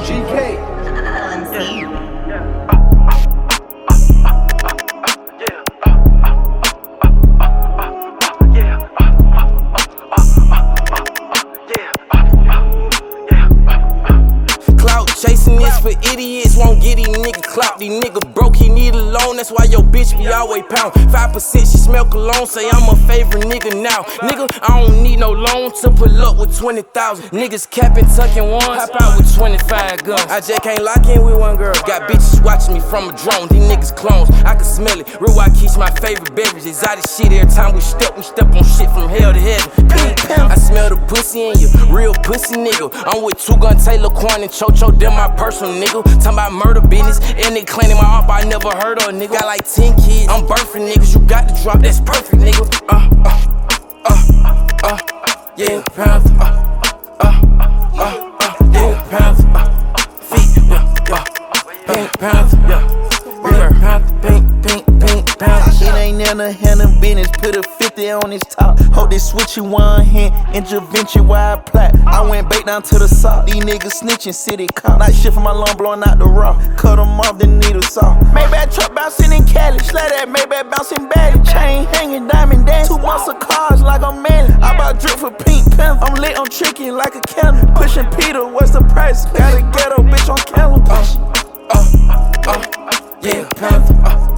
GK. Chasing this for idiots, won't get these niggas clout. These niggas broke, he need a loan, that's why your bitch be always pound. 5% she smell cologne, say I'm a favorite nigga now. Nigga, I don't need no loan to pull up with 20,000. Niggas capping, tucking ones, hop out with 25 guns. I just can't lock in with one girl. Got bitches watching me from a drone, these niggas clones, I can smell it. Real Waikiki, my favorite beverage. Exotic shit every time we step on shit from hell to heaven. I smell the pussy in you, real pussy nigga. I'm with Two Gun, Taylor, Quan, and Chocho, them my personal nigga. Talking about murder business, and they claiming my op, I never heard of a nigga. Got like 10 kids, I'm birthing niggas, you got to drop, that's perfect nigga. Yeah, pounds, yeah, pounds, feet, pink pounds, pink pounds. It ain't never handling business, put a 50 on his top. Hope they switch you one hand, intervention wide plat. I went back down to the sock, these niggas snitching, city cop. Night shift for my lung blowing out the rock. Cut them off, the needle saw. Maybach truck bouncing in Cali, slay that Maybach bouncing back. Chain hanging, diamond dance, 2 months of cars like I'm Manny. I bought drip for Pink Panther, I'm lit, I'm tricky like a candle. Pushing Peter, what's the price? Got a ghetto bitch on camel. Yeah, pounds,